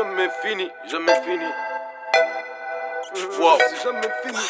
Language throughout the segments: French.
jamais fini, jamais fini. Wow. C'est jamais fini.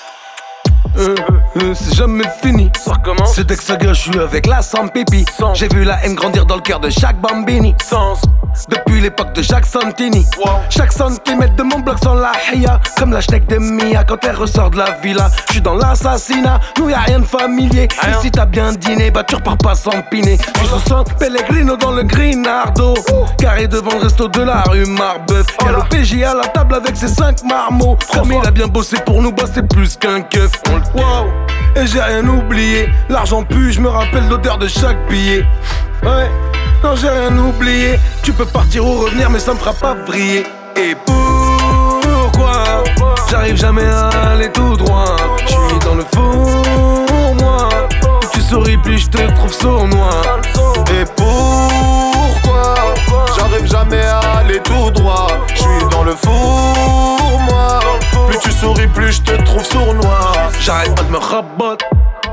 C'est jamais fini. Ça recommence. C'est dès que ça gâche, je suis avec la sans pipi. J'ai vu la haine grandir dans le cœur de chaque bambini. Sens. Depuis l'époque de Jacques Santini. Wow. Chaque centimètre de mon bloc sans la hia. Comme la schneck de Mia quand elle ressort de la villa. J'suis dans l'assassinat, nous y'a rien de familier. Rien. Et si t'as bien dîné, bah tu repars pas sans piner. J'suis sur son Pellegrino dans le Grinardo. Carré devant le resto de la rue Marbeuf. Y'a l'OPJ à la table avec ses 5 marmots. Promis, il a bien bossé pour nous, bah c'est plus qu'un keuf. Wow. Et j'ai rien oublié. L'argent pue, je me rappelle l'odeur de chaque billet. Ouais, non j'ai rien oublié. Tu peux partir ou revenir mais ça me fera pas vriller. Et pourquoi j'arrive jamais à aller tout droit? J'suis dans le four, moi. Plus tu souris, plus je te trouve sournois. Et pourquoi j'arrive jamais à aller tout droit? J'suis dans le four, moi. Plus tu souris, plus je te trouve sournois. J'arrête pas de me raboter.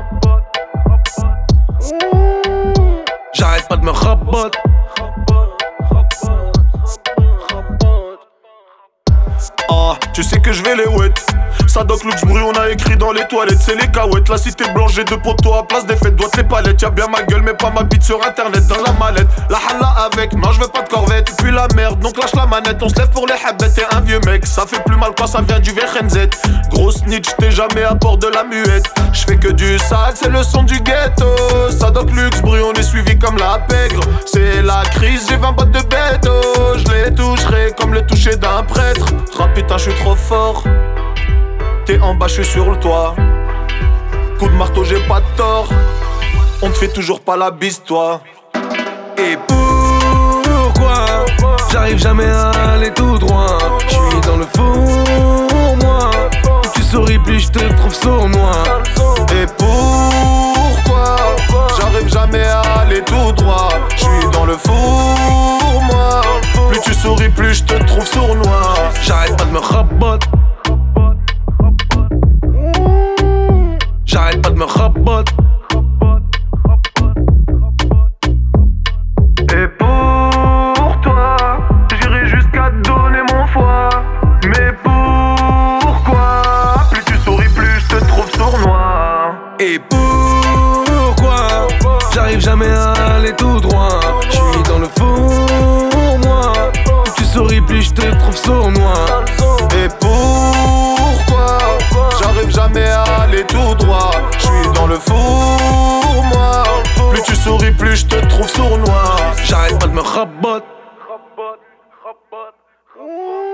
J'arrête pas de me raboter. Ah, tu sais que je vais les wet. Sadoc Lux bruit, on a écrit dans les toilettes. C'est les cahuètes, la cité blanche, j'ai 2 poteaux à place des fêtes. Doigts les palettes, y'a bien ma gueule, mais pas ma bite sur internet. Dans la mallette, la halla avec, non je veux pas de corvette. Puis la merde, donc lâche la manette. On se lève pour les habettes, t'es un vieux mec. Ça fait plus mal quand ça vient du VRNZ. Grosse snitch, t'es jamais à bord de la muette. J'fais que du sale, c'est le son du ghetto. Sadoc Lux bruit, on est suivi comme la pègre. C'est la crise, j'ai 20 bottes de béto. Je les toucherai comme le toucher d'un prêtre. Ah putain, je suis trop fort. T'es en bas, je suis sur le toit. Coup de marteau, j'ai pas de tort. On te fait toujours pas la bise, toi. Et pourquoi j'arrive jamais à aller tout droit? J'suis dans le four, moi. Plus tu souris, plus je te trouve sournois. Et pourquoi j'arrive jamais à aller tout droit? J'suis dans le four, moi. Plus tu souris, plus je te trouve sournois. J'arrête pas de me raboter. J'arrête pas de me raboter. Et pour toi, j'irai jusqu'à donner mon foie. Mais pourquoi? Plus tu souris, plus je te trouve sournois. Et pourquoi j'arrive jamais à aller tout droit? J'suis dans le four, moi. Plus tu souris, plus je te trouve sournois. Et pourquoi j'arrive jamais à aller tout droit? J'suis dans le four, moi. Plus tu souris, plus je te trouve sournois. J'arrête pas de me raboter.